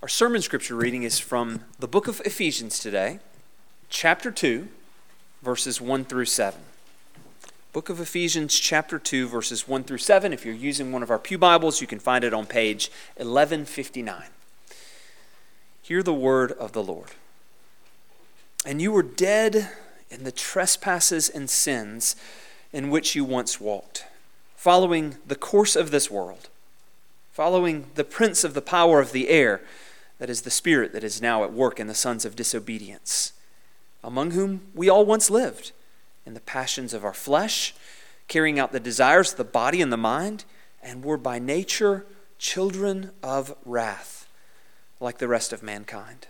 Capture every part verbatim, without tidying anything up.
Our sermon scripture reading is from the book of Ephesians today, chapter two, verses one through seven. Book of Ephesians, chapter two, verses one through seven. If you're using one of our pew Bibles, you can find it on page eleven fifty-nine. Hear the word of the Lord. And you were dead in the trespasses and sins in which you once walked, following the course of this world, following the prince of the power of the air, that is the spirit that is now at work in the sons of disobedience, among whom we all once lived, in the passions of our flesh, carrying out the desires of the body and the mind, and were by nature children of wrath, like the rest of mankind.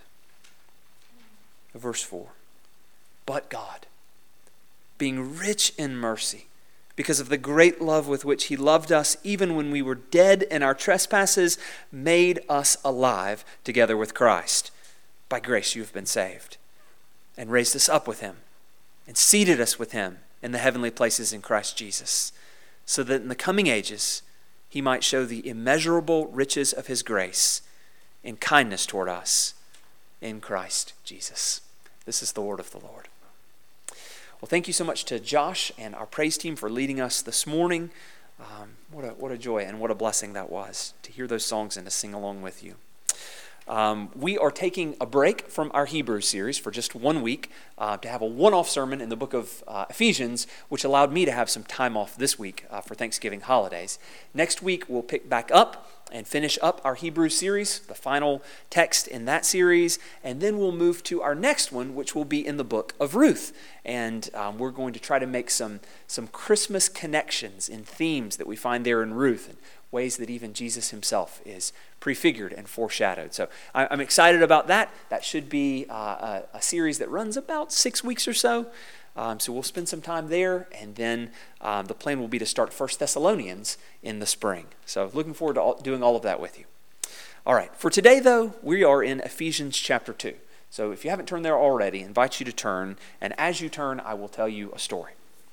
Verse four, but God, being rich in mercy, because of the great love with which he loved us, even when we were dead in our trespasses, made us alive together with Christ. By grace you have been saved, and raised us up with him, and seated us with him in the heavenly places in Christ Jesus, so that in the coming ages he might show the immeasurable riches of his grace in kindness toward us in Christ Jesus. This is the word of the Lord. Well, thank you so much to Josh and our praise team for leading us this morning. Um, what a what a joy and what a blessing that was to hear those songs and to sing along with you. Um, we are taking a break from our Hebrew series for just one week uh, to have a one-off sermon in the book of uh, Ephesians, which allowed me to have some time off this week uh, for Thanksgiving holidays. Next week, we'll pick back up and finish up our Hebrew series, the final text in that series, and then we'll move to our next one, which will be in the book of Ruth. And um, we're going to try to make some, some Christmas connections in themes that we find there in Ruth, and ways that even Jesus himself is prefigured and foreshadowed. So I, I'm excited about that. That should be uh, a, a series that runs about six weeks or so. Um, so we'll spend some time there, and then um, the plan will be to start First Thessalonians in the spring. So looking forward to all, doing all of that with you. All right, for today though, we are in Ephesians chapter two. So if you haven't turned there already, I invite you to turn, and as you turn, I will tell you a story.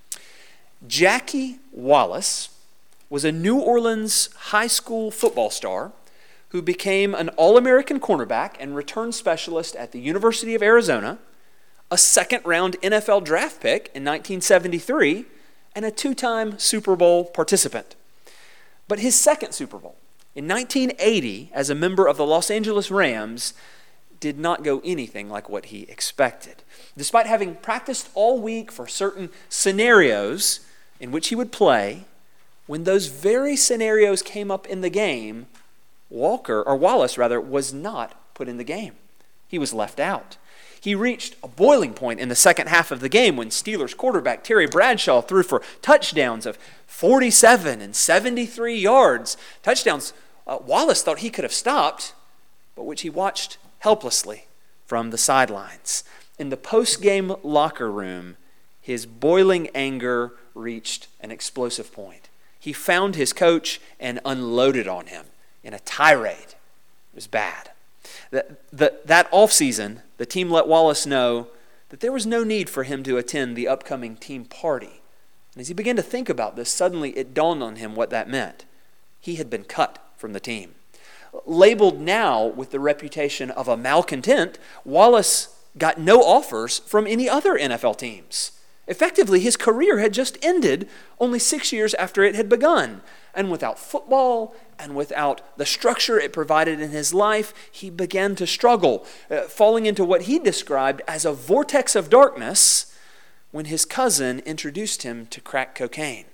Jackie Wallace was a New Orleans high school football star who became an All-American cornerback and return specialist at the University of Arizona, a second-round N F L draft pick in nineteen seventy-three, and a two-time Super Bowl participant. But his second Super Bowl, in nineteen eighty, as a member of the Los Angeles Rams, did not go anything like what he expected. Despite having practiced all week for certain scenarios in which he would play, when those very scenarios came up in the game, Walker, or Wallace rather, was not put in the game. He was left out. He reached a boiling point in the second half of the game when Steelers quarterback Terry Bradshaw threw for touchdowns of forty-seven and seventy-three yards. Touchdowns uh, Wallace thought he could have stopped, but which he watched helplessly from the sidelines. In the post-game locker room, his boiling anger reached an explosive point. He found his coach and unloaded on him in a tirade. It was bad. That, that, that offseason, the team let Wallace know that there was no need for him to attend the upcoming team party. And as he began to think about this, suddenly it dawned on him what that meant. He had been cut from the team. Labeled now with the reputation of a malcontent, Wallace got no offers from any other N F L teams. Effectively, his career had just ended only six years after it had begun. And without football and without the structure it provided in his life, he began to struggle, uh, falling into what he described as a vortex of darkness when his cousin introduced him to crack cocaine.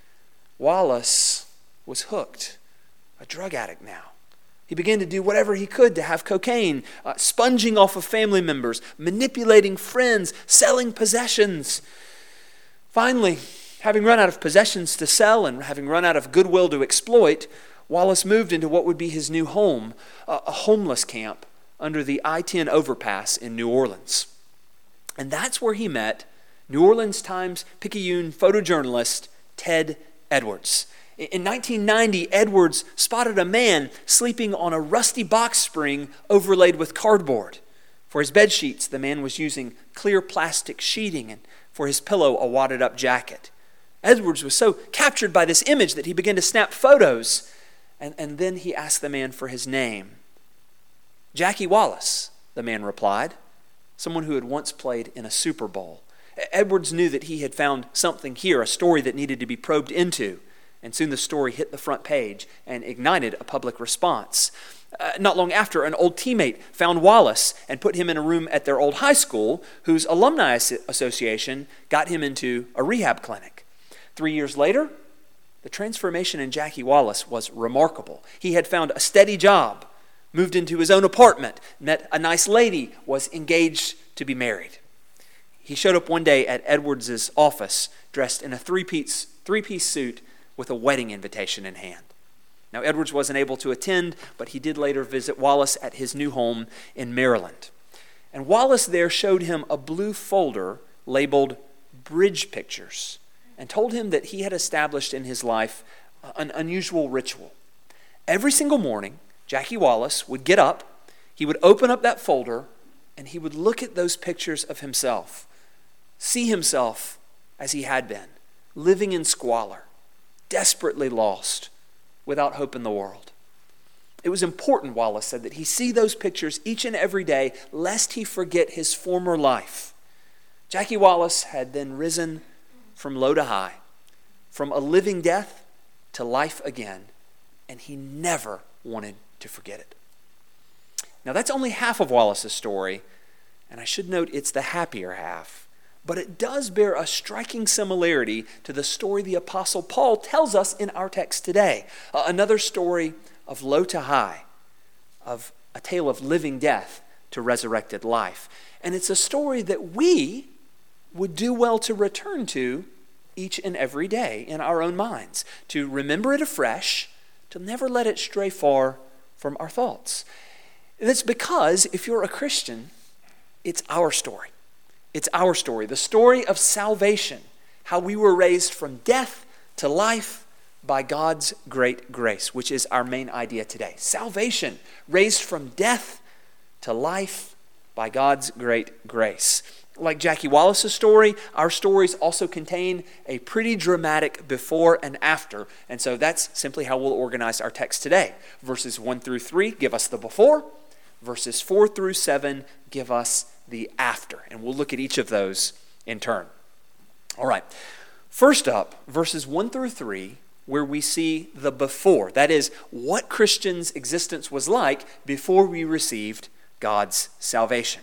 Wallace was hooked, a drug addict now. He began to do whatever he could to have cocaine, uh, sponging off of family members, manipulating friends, selling possessions. Finally, having run out of possessions to sell and having run out of goodwill to exploit, Wallace moved into what would be his new home, a, a homeless camp under the I ten overpass in New Orleans. And that's where he met New Orleans Times-Picayune photojournalist Ted Edwards. In nineteen ninety, Edwards spotted a man sleeping on a rusty box spring overlaid with cardboard. For his bed sheets, the man was using clear plastic sheeting, and for his pillow, a wadded-up jacket. Edwards was so captured by this image that he began to snap photos, and, and then he asked the man for his name. "Jackie Wallace," the man replied, someone who had once played in a Super Bowl. Edwards knew that he had found something here, a story that needed to be probed into, and soon the story hit the front page and ignited a public response. Uh, not long after, an old teammate found Wallace and put him in a room at their old high school, whose alumni association got him into a rehab clinic. Three years later, the transformation in Jackie Wallace was remarkable. He had found a steady job, moved into his own apartment, met a nice lady, was engaged to be married. He showed up one day at Edwards' office dressed in a three-piece, three-piece suit with a wedding invitation in hand. Now, Edwards wasn't able to attend, but he did later visit Wallace at his new home in Maryland. And Wallace there showed him a blue folder labeled Bridge Pictures and told him that he had established in his life an unusual ritual. Every single morning, Jackie Wallace would get up, he would open up that folder, and he would look at those pictures of himself, see himself as he had been, living in squalor, desperately lost, without hope in the world. It was important, Wallace said, that he see those pictures each and every day, lest he forget his former life. Jackie Wallace had then risen from low to high, from a living death to life again, and he never wanted to forget it. Now, that's only half of Wallace's story, and I should note it's the happier half. But it does bear a striking similarity to the story the Apostle Paul tells us in our text today. Uh, another story of low to high, of a tale of living death to resurrected life. And it's a story that we would do well to return to each and every day in our own minds, to remember it afresh, to never let it stray far from our thoughts. And it's because, if you're a Christian, it's our story. It's our story, the story of salvation, how we were raised from death to life by God's great grace, which is our main idea today. Salvation, raised from death to life by God's great grace. Like Jackie Wallace's story, our stories also contain a pretty dramatic before and after, and so that's simply how we'll organize our text today. Verses one through three give us the before, verses four through seven give us the after, and we'll look at each of those in turn. All right, first up, verses one through three, where we see the before. That is, what Christians' existence was like before we received God's salvation.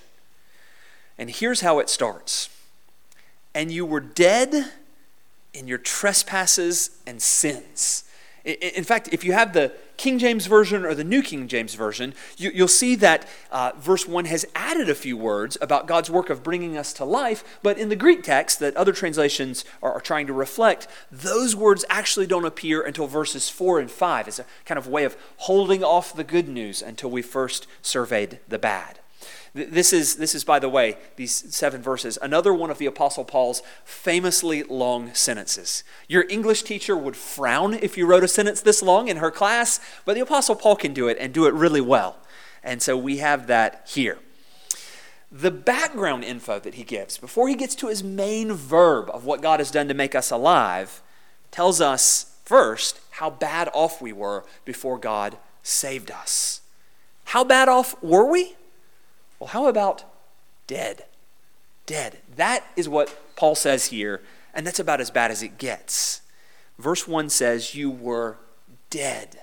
And here's how it starts. "And you were dead in your trespasses and sins." In fact, if you have the King James Version or the New King James Version, you, you'll see that uh, verse one has added a few words about God's work of bringing us to life, but in the Greek text that other translations are, are trying to reflect, those words actually don't appear until verses four and five. It's a kind of way of holding off the good news until we first surveyed the bad. This is, this is, by the way, these seven verses, another one of the Apostle Paul's famously long sentences. Your English teacher would frown if you wrote a sentence this long in her class, but the Apostle Paul can do it and do it really well. And so we have that here. The background info that he gives, before he gets to his main verb of what God has done to make us alive, tells us first how bad off we were before God saved us. How bad off were we? Well, how about dead? Dead. That is what Paul says here, and that's about as bad as it gets. Verse one says, you were dead.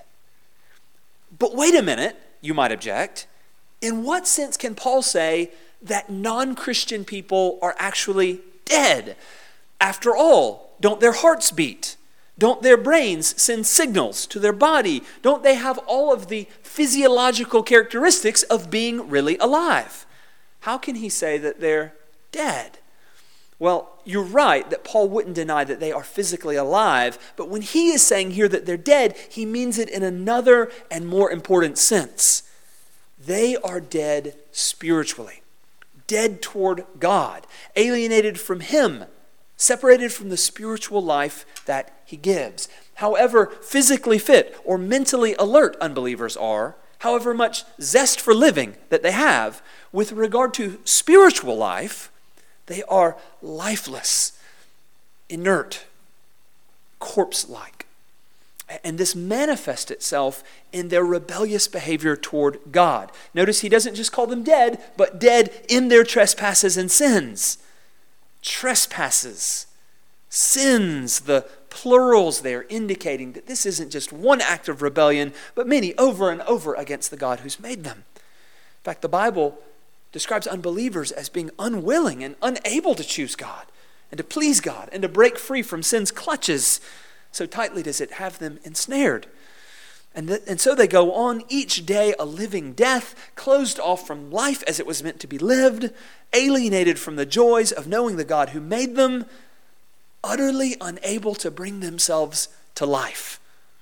But wait a minute, you might object. In what sense can Paul say that non-Christian people are actually dead? After all, don't their hearts beat? Don't their brains send signals to their body? Don't they have all of the physiological characteristics of being really alive? How can he say that they're dead? Well, you're right that Paul wouldn't deny that they are physically alive, but when he is saying here that they're dead, he means it in another and more important sense. They are dead spiritually, dead toward God, alienated from him, separated from the spiritual life that he gives. However physically fit or mentally alert unbelievers are, however much zest for living that they have, with regard to spiritual life, they are lifeless, inert, corpse-like. And this manifests itself in their rebellious behavior toward God. Notice he doesn't just call them dead, but dead in their trespasses and sins. Trespasses, sins, the plurals there, indicating that this isn't just one act of rebellion, but many over and over against the God who's made them. In fact, the Bible describes unbelievers as being unwilling and unable to choose God and to please God and to break free from sin's clutches. So tightly does it have them ensnared. And, th- and so they go on each day a living death, closed off from life as it was meant to be lived, alienated from the joys of knowing the God who made them, utterly unable to bring themselves to life.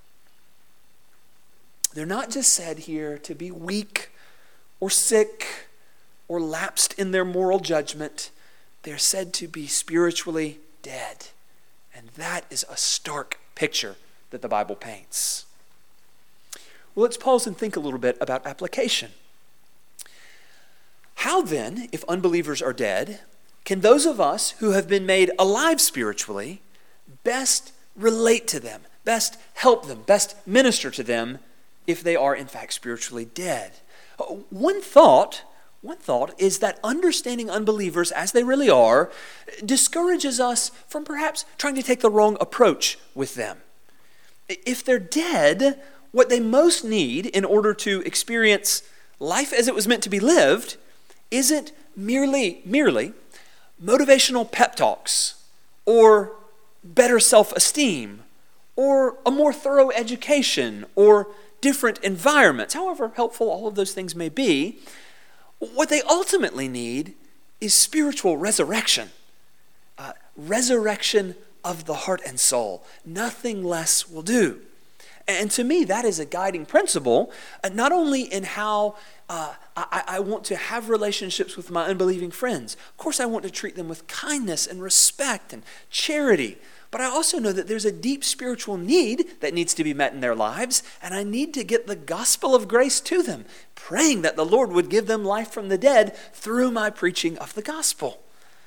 They're not just said here to be weak or sick or lapsed in their moral judgment. They're said to be spiritually dead. And that is a stark picture that the Bible paints. Well, let's pause and think a little bit about application. How then, if unbelievers are dead, can those of us who have been made alive spiritually best relate to them, best help them, best minister to them if they are in fact spiritually dead? One thought One thought is that understanding unbelievers as they really are discourages us from perhaps trying to take the wrong approach with them. If they're dead, what they most need in order to experience life as it was meant to be lived isn't merely, merely motivational pep talks or better self-esteem or a more thorough education or different environments, however helpful all of those things may be. What they ultimately need is spiritual resurrection. Uh, resurrection of the heart and soul. Nothing less will do. And to me, that is a guiding principle, uh, not only in how uh, I, I want to have relationships with my unbelieving friends. Of course, I want to treat them with kindness and respect and charity. But I also know that there's a deep spiritual need that needs to be met in their lives, and I need to get the gospel of grace to them, praying that the Lord would give them life from the dead through my preaching of the gospel.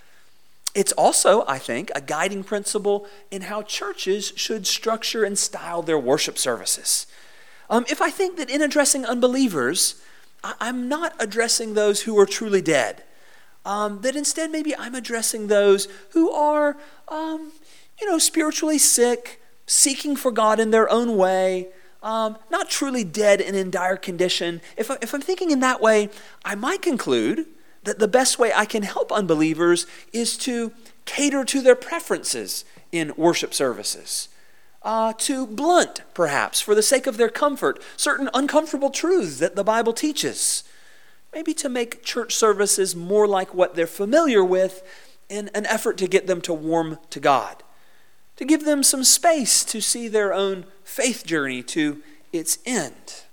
It's also, I think, a guiding principle in how churches should structure and style their worship services. Um, if I think that in addressing unbelievers, I- I'm not addressing those who are truly dead, um, that instead maybe I'm addressing those who are Um, you know, spiritually sick, seeking for God in their own way, um, not truly dead and in dire condition. If, I, if I'm thinking in that way, I might conclude that the best way I can help unbelievers is to cater to their preferences in worship services, uh, to blunt, perhaps, for the sake of their comfort, certain uncomfortable truths that the Bible teaches, maybe to make church services more like what they're familiar with in an effort to get them to warm to God, to give them some space to see their own faith journey to its end.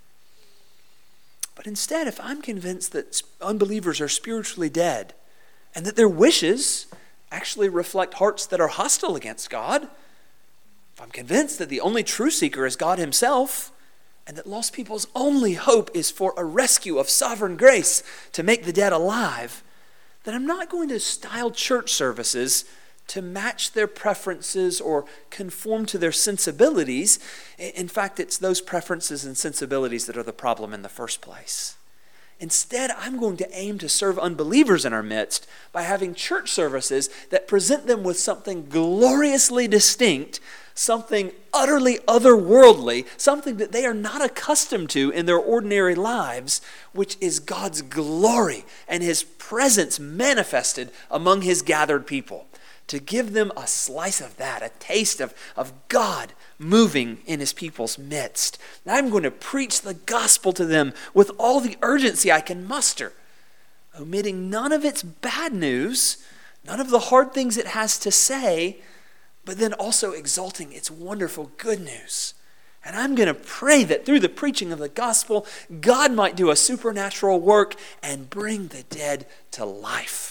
But instead, if I'm convinced that unbelievers are spiritually dead and that their wishes actually reflect hearts that are hostile against God, if I'm convinced that the only true seeker is God himself and that lost people's only hope is for a rescue of sovereign grace to make the dead alive, then I'm not going to style church services to match their preferences or conform to their sensibilities. In fact, it's those preferences and sensibilities that are the problem in the first place. Instead, I'm going to aim to serve unbelievers in our midst by having church services that present them with something gloriously distinct, something utterly otherworldly, something that they are not accustomed to in their ordinary lives, which is God's glory and his presence manifested among his gathered people. To give them a slice of that, a taste of, of God moving in his people's midst. And I'm going to preach the gospel to them with all the urgency I can muster, omitting none of its bad news, none of the hard things it has to say, but then also exalting its wonderful good news. And I'm going to pray that through the preaching of the gospel, God might do a supernatural work and bring the dead to life.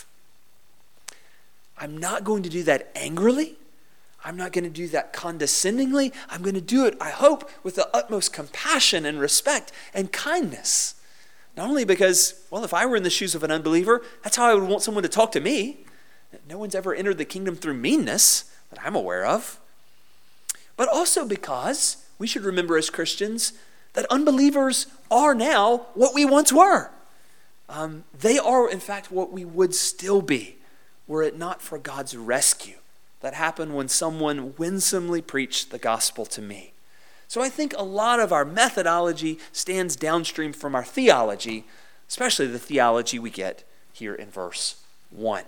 I'm not going to do that angrily. I'm not going to do that condescendingly. I'm going to do it, I hope, with the utmost compassion and respect and kindness. Not only because, well, if I were in the shoes of an unbeliever, that's how I would want someone to talk to me. No one's ever entered the kingdom through meanness that I'm aware of. But also because we should remember as Christians that unbelievers are now what we once were. Um, they are, in fact, what we would still be were it not for God's rescue that happened when someone winsomely preached the gospel to me. So I think a lot of our methodology stands downstream from our theology, especially the theology we get here in verse one.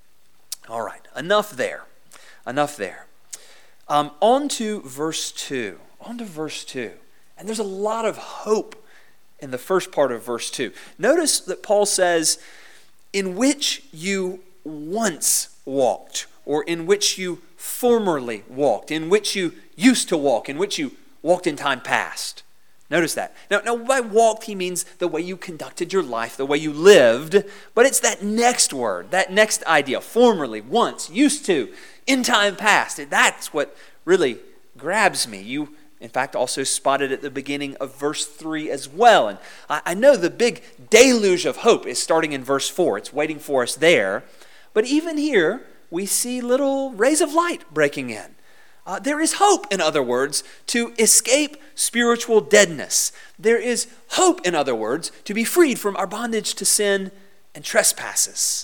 All right, enough there. Enough there. Um, on to verse two. On to verse two. And there's a lot of hope in the first part of verse two. Notice that Paul says, in which you once walked, or in which you formerly walked, in which you used to walk, in which you walked in time past. Notice that. Now, now, by walked, he means the way you conducted your life, the way you lived, but it's that next word, that next idea, formerly, once, used to, in time past. That's what really grabs me. You, in fact, also spotted at the beginning of verse three as well. And I, I know the big deluge of hope is starting in verse four. It's waiting for us there. But even here, we see little rays of light breaking in. Uh, there is hope, in other words, to escape spiritual deadness. There is hope, in other words, to be freed from our bondage to sin and trespasses.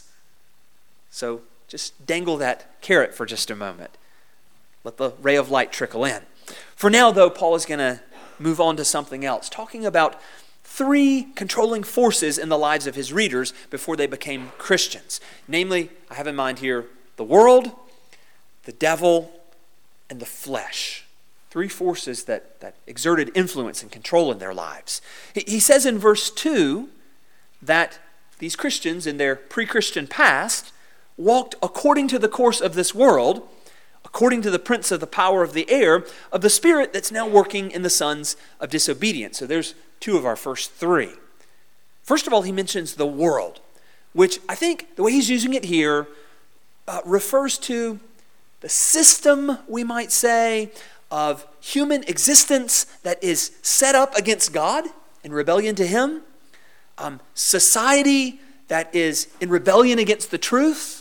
So just dangle that carrot for just a moment. Let the ray of light trickle in. For now, though, Paul is going to move on to something else, talking about three controlling forces in the lives of his readers before they became Christians. Namely, I have in mind here the world, the devil, and the flesh. Three forces that, that exerted influence and control in their lives. He, he says in verse two that these Christians in their pre-Christian past walked according to the course of this world, according to the prince of the power of the air, of the spirit that's now working in the sons of disobedience. So there's two of our first three. First of all, he mentions the world, which I think the way he's using it here uh, refers to the system, we might say, of human existence that is set up against God in rebellion to Him, um, society that is in rebellion against the truth.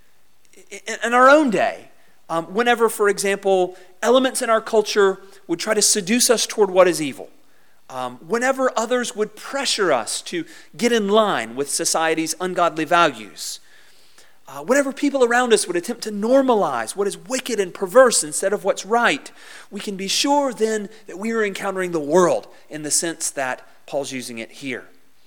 In, in our own day, um, whenever, for example, elements in our culture would try to seduce us toward what is evil, um, whenever others would pressure us to get in line with society's ungodly values, Uh, whenever people around us would attempt to normalize what is wicked and perverse instead of what's right, we can be sure then that we are encountering the world in the sense that Paul's using it here.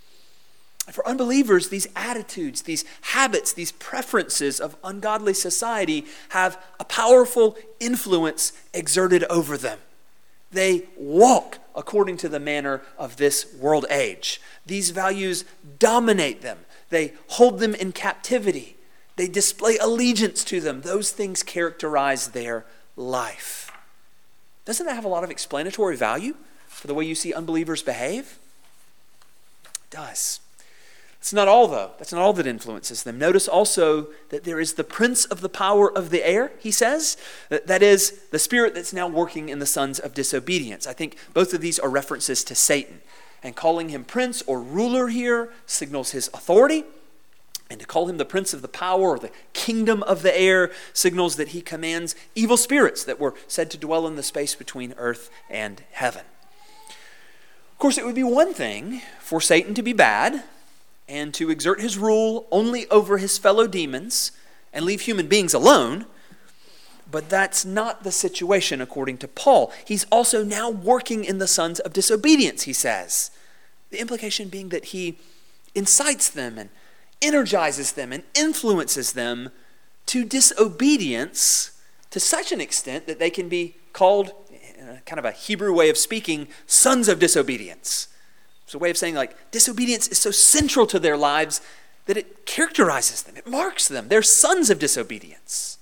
For unbelievers, these attitudes, these habits, these preferences of ungodly society have a powerful influence exerted over them. They walk according to the manner of this world age. These values dominate them. They hold them in captivity. They display allegiance to them. Those things characterize their life. Doesn't that have a lot of explanatory value for the way you see unbelievers behave? It does. It's not all, though. That's not all that influences them. Notice also that there is the prince of the power of the air, he says. That is the spirit that's now working in the sons of disobedience. I think both of these are references to Satan. And calling him prince or ruler here signals his authority. And to call him the prince of the power or the kingdom of the air signals that he commands evil spirits that were said to dwell in the space between earth and heaven. Of course, it would be one thing for Satan to be bad and to exert his rule only over his fellow demons and leave human beings alone, but that's not the situation according to Paul. He's also now working in the sons of disobedience, he says. The implication being that he incites them and energizes them and influences them to disobedience to such an extent that they can be called, in a kind of a Hebrew way of speaking, sons of disobedience. It's a way of saying like disobedience is so central to their lives that it characterizes them, it marks them. They're sons of disobedience.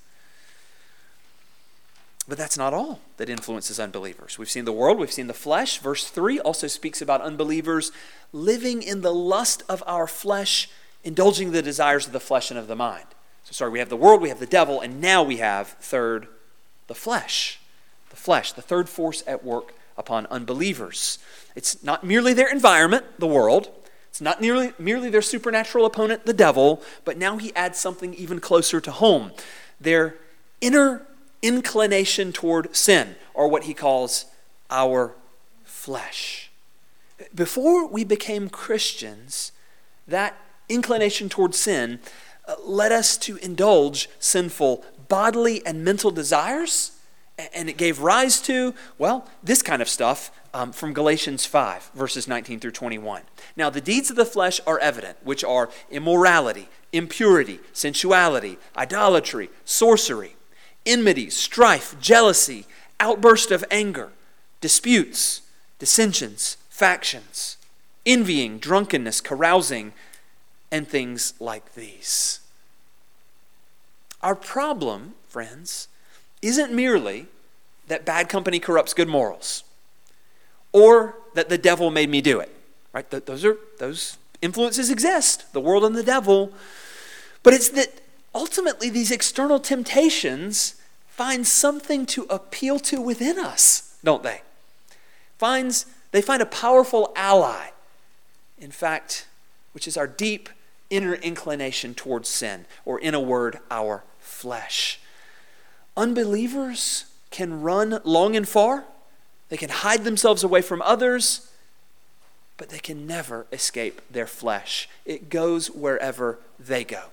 But that's not all that influences unbelievers. We've seen the world, we've seen the flesh. Verse three also speaks about unbelievers living in the lust of our flesh, indulging the desires of the flesh and of the mind. So sorry, we have the world, we have the devil, and now we have, third, the flesh. The flesh, the third force at work upon unbelievers. It's not merely their environment, the world. It's not merely, merely their supernatural opponent, the devil, but now he adds something even closer to home. Their inner inclination toward sin, or what he calls our flesh. Before we became Christians, that inclination towards sin uh, led us to indulge sinful bodily and mental desires, and it gave rise to, well, this kind of stuff um, from Galatians five, verses nineteen through twenty-one. Now, the deeds of the flesh are evident, which are immorality, impurity, sensuality, idolatry, sorcery, enmity, strife, jealousy, outburst of anger, disputes, dissensions, factions, envying, drunkenness, carousing, and things like these. Our problem, friends, isn't merely that bad company corrupts good morals, or that the devil made me do it. Right? Th- those are those influences exist, the world and the devil. But it's that ultimately these external temptations find something to appeal to within us, don't they? Finds they find a powerful ally, in fact, which is our deep inner inclination towards sin, or in a word, our flesh. Unbelievers can run long and far. They can hide themselves away from others, but they can never escape their flesh. It goes wherever they go.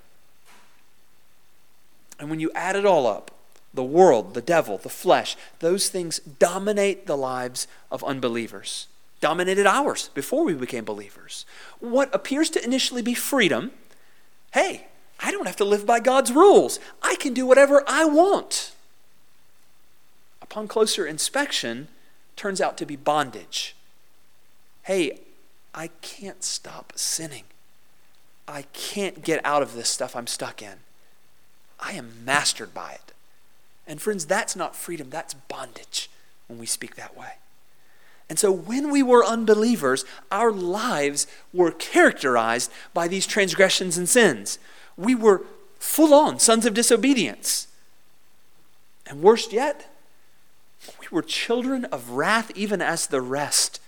And when you add it all up, the world, the devil, the flesh, those things dominate the lives of unbelievers. Dominated ours before we became believers. What appears to initially be freedom, hey, I don't have to live by God's rules. I can do whatever I want. Upon closer inspection, turns out to be bondage. Hey, I can't stop sinning. I can't get out of this stuff I'm stuck in. I am mastered by it. And friends, that's not freedom, that's bondage when we speak that way. And so when we were unbelievers, our lives were characterized by these transgressions and sins. We were full on sons of disobedience. And worst yet, we were children of wrath even as the rest.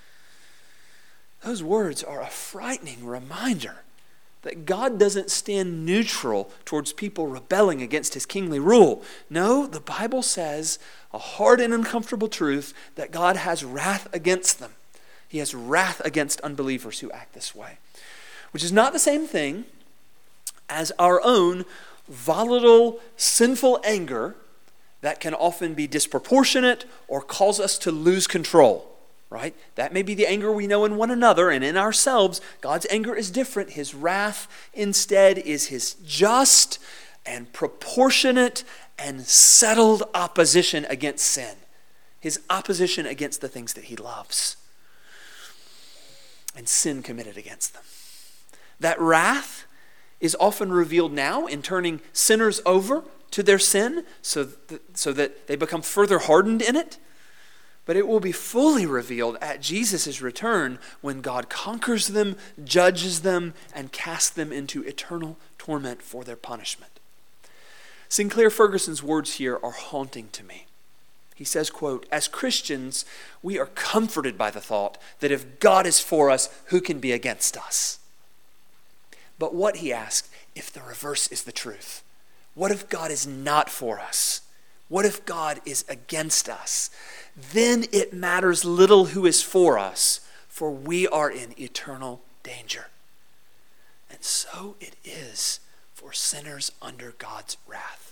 Those words are a frightening reminder that God doesn't stand neutral towards people rebelling against his kingly rule. No, the Bible says a hard and uncomfortable truth that God has wrath against them. He has wrath against unbelievers who act this way, which is not the same thing as our own volatile, sinful anger that can often be disproportionate or cause us to lose control. Right? That may be the anger we know in one another and in ourselves. God's anger is different. His wrath instead is his just and proportionate and settled opposition against sin. His opposition against the things that he loves and sin committed against them. That wrath is often revealed now in turning sinners over to their sin so that, so that they become further hardened in it. But it will be fully revealed at Jesus' return when God conquers them, judges them, and casts them into eternal torment for their punishment. Sinclair Ferguson's words here are haunting to me. He says, quote, "As Christians, we are comforted by the thought that if God is for us, who can be against us?" But what, he asks, if the reverse is the truth? What if God is not for us? What if God is against us? Then it matters little who is for us, for we are in eternal danger. And so it is for sinners under God's wrath.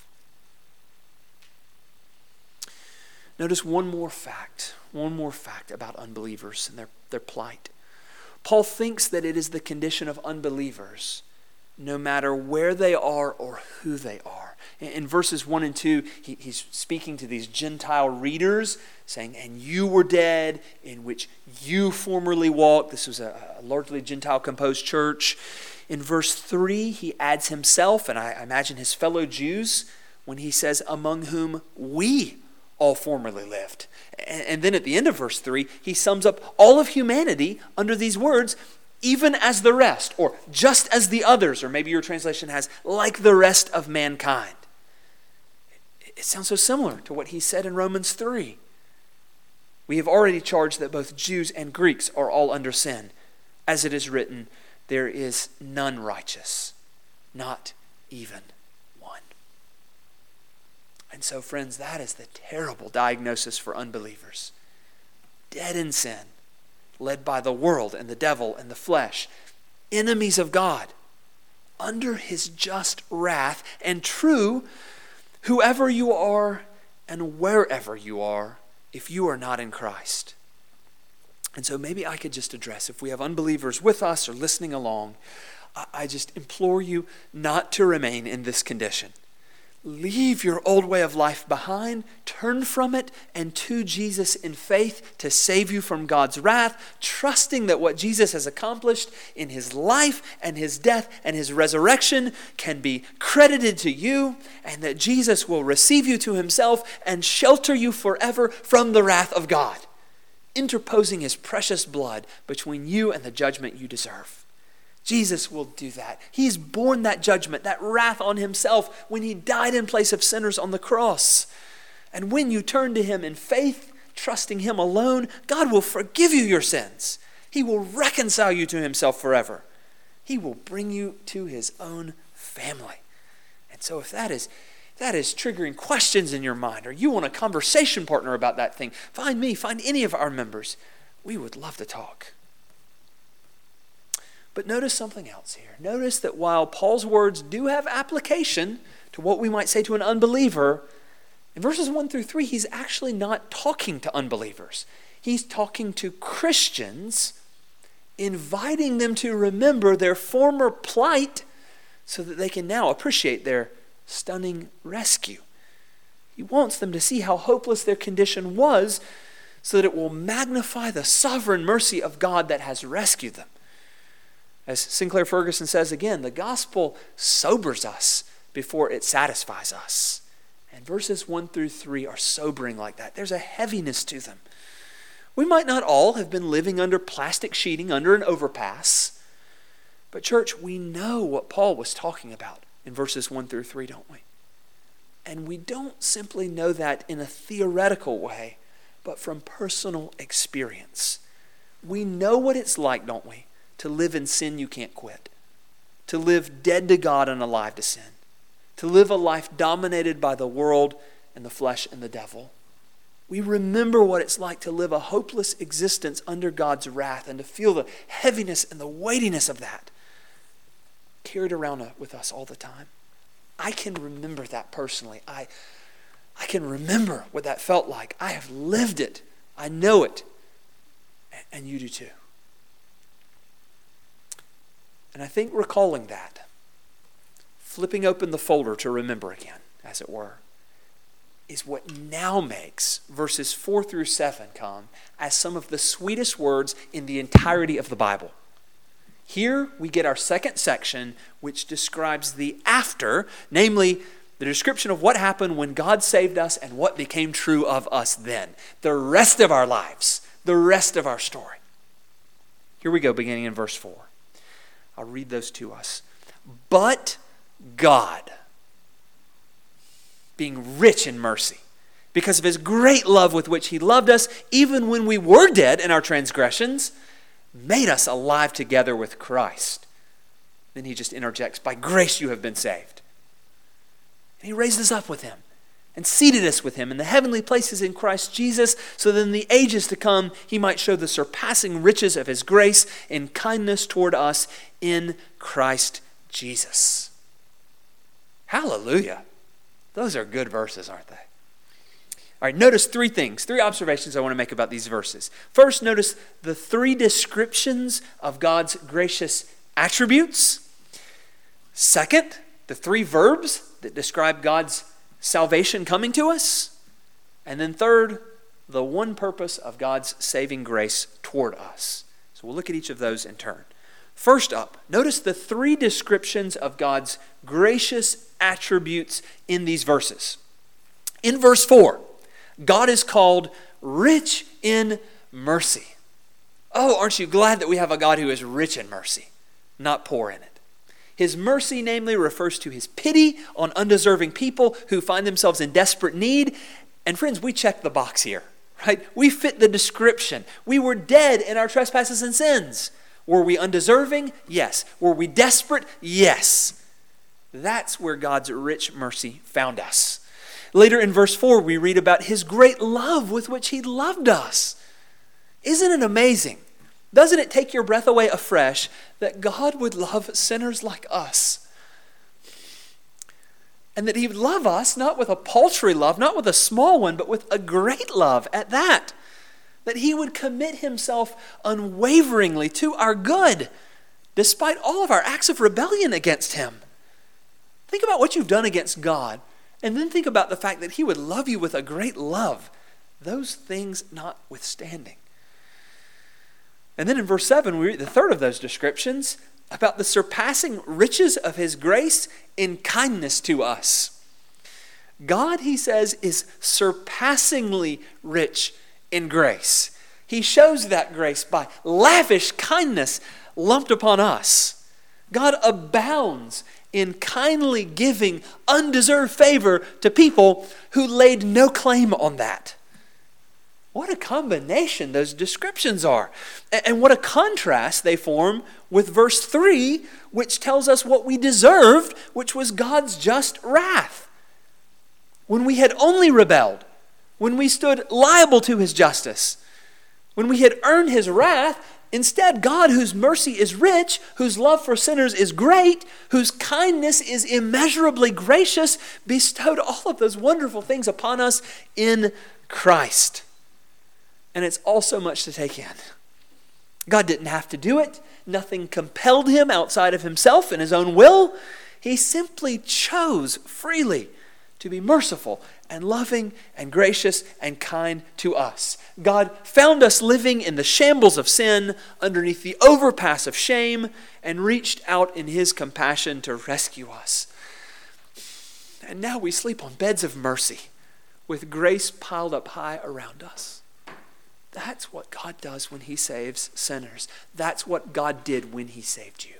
Notice one more fact, one more fact about unbelievers and their, their plight. Paul thinks that it is the condition of unbelievers, no matter where they are or who they are. In verses one and two, he, he's speaking to these Gentile readers, saying, "And you were dead, in which you formerly walked." This was a, a largely Gentile-composed church. In verse three, he adds himself, and I, I imagine his fellow Jews, when he says, "Among whom we all formerly lived." And, and then at the end of verse three, he sums up all of humanity under these words, "even as the rest," or "just as the others," or maybe your translation has, "like the rest of mankind." It sounds so similar to what he said in Romans three. We have already charged that both Jews and Greeks are all under sin. As it is written, "There is none righteous, not even one." And so, friends, that is the terrible diagnosis for unbelievers. dead in sin, led by the world and the devil and the flesh, enemies of God, under his just wrath, and true, whoever you are and wherever you are, if you are not in Christ. And so maybe I could just address, if we have unbelievers with us or listening along, I just implore you not to remain in this condition. Leave your old way of life behind, turn from it, and to Jesus in faith to save you from God's wrath, trusting that what Jesus has accomplished in his life and his death and his resurrection can be credited to you, and that Jesus will receive you to himself and shelter you forever from the wrath of God, interposing his precious blood between you and the judgment you deserve. Jesus will do that. He's borne that judgment, that wrath on himself when he died in place of sinners on the cross. And when you turn to him in faith, trusting him alone, God will forgive you your sins. He will reconcile you to himself forever. He will bring you to his own family. And so if that is, that is triggering questions in your mind, or you want a conversation partner about that thing, find me, find any of our members. We would love to talk. But notice something else here. Notice that while Paul's words do have application to what we might say to an unbeliever, in verses one through three, he's actually not talking to unbelievers. He's talking to Christians, inviting them to remember their former plight so that they can now appreciate their stunning rescue. He wants them to see how hopeless their condition was so that it will magnify the sovereign mercy of God that has rescued them. As Sinclair Ferguson says again, the gospel sobers us before it satisfies us. And verses one through three are sobering like that. There's a heaviness to them. We might not all have been living under plastic sheeting under an overpass, but church, we know what Paul was talking about in verses one through three, don't we? And we don't simply know that in a theoretical way, but from personal experience. We know what it's like, don't we? To live in sin you can't quit. To live dead to God and alive to sin. To live a life dominated by the world and the flesh and the devil. We remember what it's like to live a hopeless existence under God's wrath and to feel the heaviness and the weightiness of that carried around with us all the time. I can remember that personally. I, I can remember what that felt like. I have lived it. I know it. And you do too. And I think recalling that, flipping open the folder to remember again, as it were, is what now makes verses four through seven come as some of the sweetest words in the entirety of the Bible. Here we get our second section, which describes the after, namely the description of what happened when God saved us and what became true of us then. The rest of our lives, the rest of our story. Here we go, beginning in verse four. I'll read those to us. But God, being rich in mercy, because of his great love with which he loved us, even when we were dead in our transgressions, made us alive together with Christ. Then he just interjects, by grace you have been saved. And he raised us up with him and seated us with him in the heavenly places in Christ Jesus, so that in the ages to come he might show the surpassing riches of his grace in kindness toward us in Christ Jesus. Hallelujah. Those are good verses, aren't they? All right, notice three things, three observations I want to make about these verses. First, notice the three descriptions of God's gracious attributes. Second, the three verbs that describe God's salvation coming to us. And then third, the one purpose of God's saving grace toward us. So we'll look at each of those in turn. First up, notice the three descriptions of God's gracious attributes in these verses. In verse four, God is called rich in mercy. Oh, aren't you glad that we have a God who is rich in mercy, not poor in it? His mercy, namely, refers to his pity on undeserving people who find themselves in desperate need. And friends, we check the box here, right? We fit the description. We were dead in our trespasses and sins. Were we undeserving? Yes. Were we desperate? Yes. That's where God's rich mercy found us. Later in verse four, we read about his great love with which he loved us. Isn't it amazing? Doesn't it take your breath away afresh that God would love sinners like us? And that he would love us not with a paltry love, not with a small one, but with a great love at that. That he would commit himself unwaveringly to our good, despite all of our acts of rebellion against him. Think about what you've done against God, and then think about the fact that he would love you with a great love, those things notwithstanding. And then in verse seven, we read the third of those descriptions about the surpassing riches of his grace in kindness to us. God, he says, is surpassingly rich in grace. He shows that grace by lavish kindness lumped upon us. God abounds in kindly giving undeserved favor to people who laid no claim on that. What a combination those descriptions are. And what a contrast they form with verse three, which tells us what we deserved, which was God's just wrath. When we had only rebelled, when we stood liable to his justice, when we had earned his wrath, instead, God, whose mercy is rich, whose love for sinners is great, whose kindness is immeasurably gracious, bestowed all of those wonderful things upon us in Christ. And it's all so much to take in. God didn't have to do it. Nothing compelled him outside of himself and his own will. He simply chose freely to be merciful and loving and gracious and kind to us. God found us living in the shambles of sin, underneath the overpass of shame, and reached out in his compassion to rescue us. And now we sleep on beds of mercy with grace piled up high around us. That's what God does when he saves sinners. That's what God did when he saved you.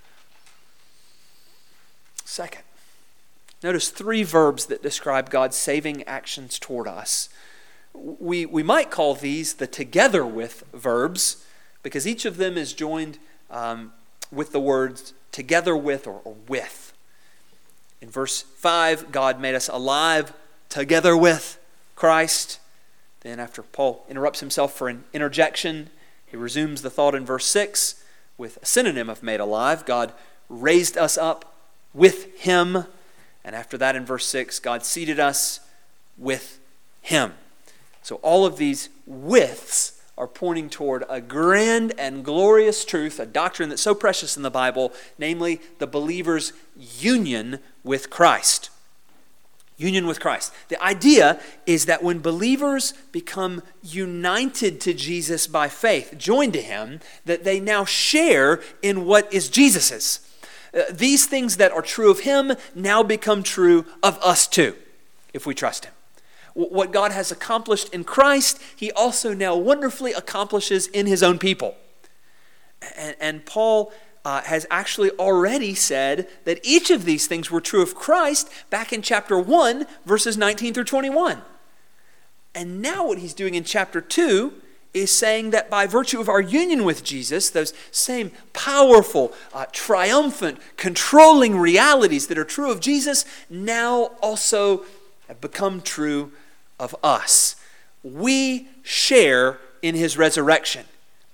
Second, notice three verbs that describe God's saving actions toward us. We, we might call these the together with verbs, because each of them is joined um, with the words together with or, or with. In verse five, God made us alive together with Christ. Then after Paul interrupts himself for an interjection, he resumes the thought in verse six with a synonym of made alive. God raised us up with him. And after that, in verse six, God seated us with him. So all of these withs are pointing toward a grand and glorious truth, a doctrine that's so precious in the Bible, namely the believer's union with Christ. Union with Christ. The idea is that when believers become united to Jesus by faith, joined to him, that they now share in what is Jesus's. Uh, these things that are true of him now become true of us too, if we trust him. W- what God has accomplished in Christ, he also now wonderfully accomplishes in his own people. And, and Paul uh, has actually already said that each of these things were true of Christ back in chapter one, verses nineteen through twenty-one. And now what he's doing in chapter two is saying that by virtue of our union with Jesus, those same powerful, uh, triumphant, controlling realities that are true of Jesus now also have become true of us. We share in his resurrection.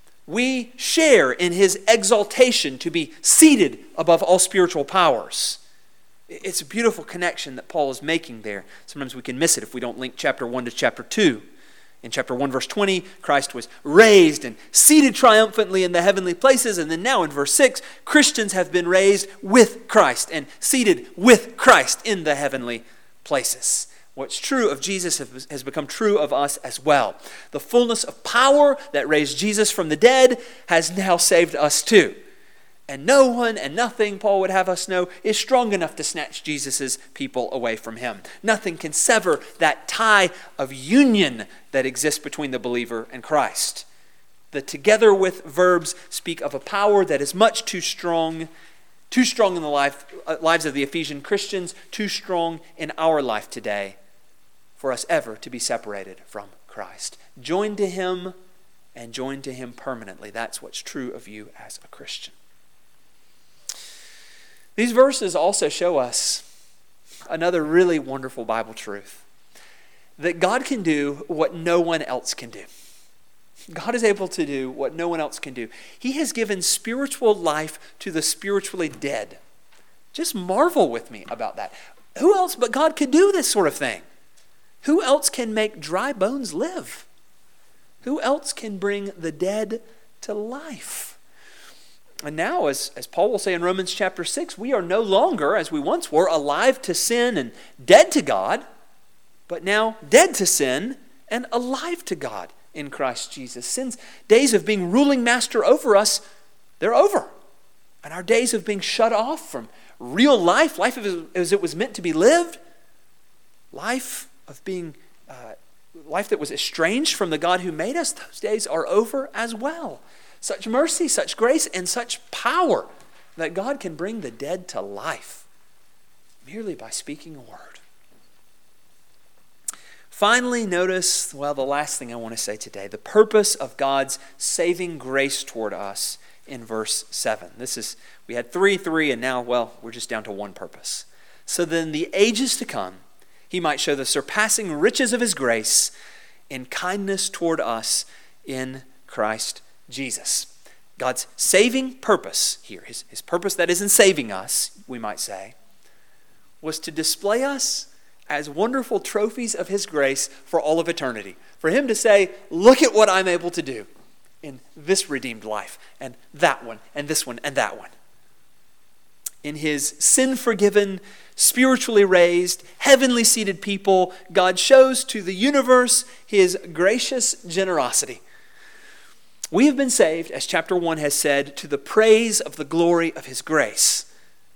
We share in his exaltation to be seated above all spiritual powers. It's a beautiful connection that Paul is making there. Sometimes we can miss it if we don't link chapter one to chapter two. In chapter one, verse twenty, Christ was raised and seated triumphantly in the heavenly places. And then now in verse six, Christians have been raised with Christ and seated with Christ in the heavenly places. What's true of Jesus has become true of us as well. The fullness of power that raised Jesus from the dead has now saved us too. And no one and nothing, Paul would have us know, is strong enough to snatch Jesus' people away from him. Nothing can sever that tie of union that exists between the believer and Christ. The together with verbs speak of a power that is much too strong, too strong in the life, uh, lives of the Ephesian Christians, too strong in our life today for us ever to be separated from Christ. Joined to him and joined to him permanently. That's what's true of you as a Christian. These verses also show us another really wonderful Bible truth. That God can do what no one else can do. God is able to do what no one else can do. He has given spiritual life to the spiritually dead. Just marvel with me about that. Who else but God could do this sort of thing? Who else can make dry bones live? Who else can bring the dead to life? And now, as, as Paul will say in Romans chapter six, we are no longer, as we once were, alive to sin and dead to God, but now dead to sin and alive to God in Christ Jesus. Sin's days of being ruling master over us, they're over. And our days of being shut off from real life, life as it was meant to be lived, life of being, uh, life that was estranged from the God who made us, those days are over as well. Such mercy, such grace, and such power that God can bring the dead to life merely by speaking a word. Finally, notice, well, the last thing I want to say today, the purpose of God's saving grace toward us in verse seven. This is, we had three, three, and now, well, we're just down to one purpose. So then the ages to come, he might show the surpassing riches of his grace in kindness toward us in Christ Jesus. God's saving purpose here, his, his purpose that is in saving us, we might say, was to display us as wonderful trophies of his grace for all of eternity. For him to say, look at what I'm able to do in this redeemed life, and that one, and this one, and that one. In his sin-forgiven, spiritually raised, heavenly seated people, God shows to the universe his gracious generosity. We have been saved, as chapter one has said, to the praise of the glory of his grace.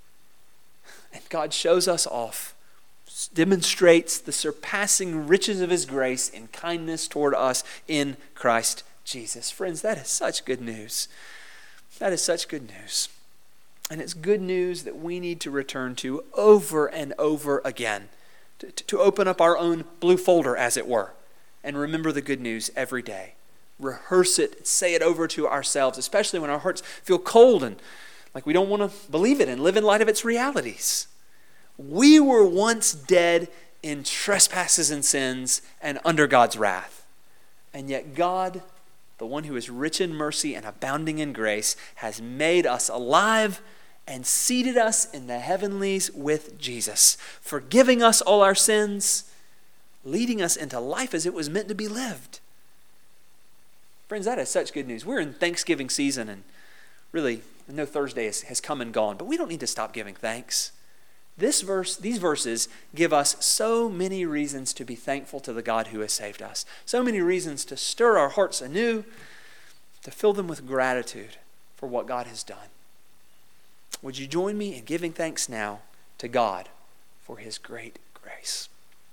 And God shows us off, demonstrates the surpassing riches of his grace in kindness toward us in Christ Jesus. Friends, that is such good news. That is such good news. And it's good news that we need to return to over and over again. To, to open up our own blue folder, as it were, and remember the good news every day. Rehearse it, say it over to ourselves, especially when our hearts feel cold and like we don't want to believe it and live in light of its realities. We were once dead in trespasses and sins and under God's wrath. And yet God, the one who is rich in mercy and abounding in grace, has made us alive and seated us in the heavenlies with Jesus, forgiving us all our sins, leading us into life as it was meant to be lived. Friends, that is such good news. We're in Thanksgiving season, and really, I know Thursday has, has come and gone, but we don't need to stop giving thanks. This verse, these verses give us so many reasons to be thankful to the God who has saved us. So many reasons to stir our hearts anew, to fill them with gratitude for what God has done. Would you join me in giving thanks now to God for his great grace?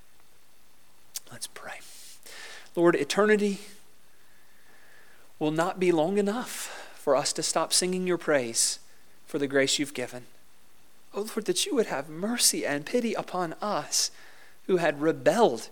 Let's pray. Lord, eternity will not be long enough for us to stop singing your praise for the grace you've given. Oh Lord, that you would have mercy and pity upon us who had rebelled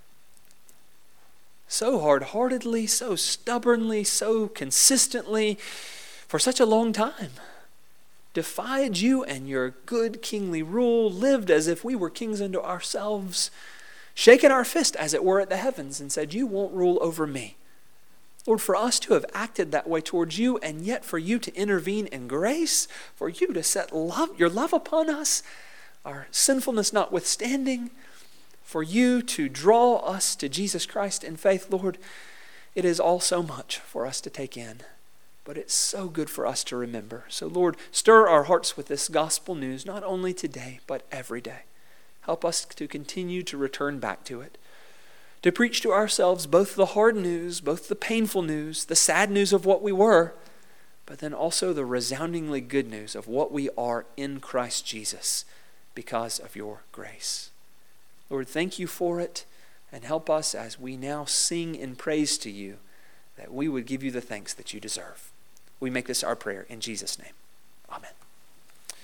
so hard-heartedly, so stubbornly, so consistently for such a long time. Defied you and your good kingly rule, lived as if we were kings unto ourselves, shaken our fist, as it were, at the heavens and said, you won't rule over me. Lord, for us to have acted that way towards you, and yet for you to intervene in grace, for you to set love, your love upon us, our sinfulness notwithstanding, for you to draw us to Jesus Christ in faith, Lord, it is all so much for us to take in, but it's so good for us to remember. So Lord, stir our hearts with this gospel news, not only today, but every day. Help us to continue to return back to it, to preach to ourselves both the hard news, both the painful news, the sad news of what we were, but then also the resoundingly good news of what we are in Christ Jesus because of your grace. Lord, thank you for it, and help us as we now sing in praise to you, that we would give you the thanks that you deserve. We make this our prayer in Jesus' name. Amen.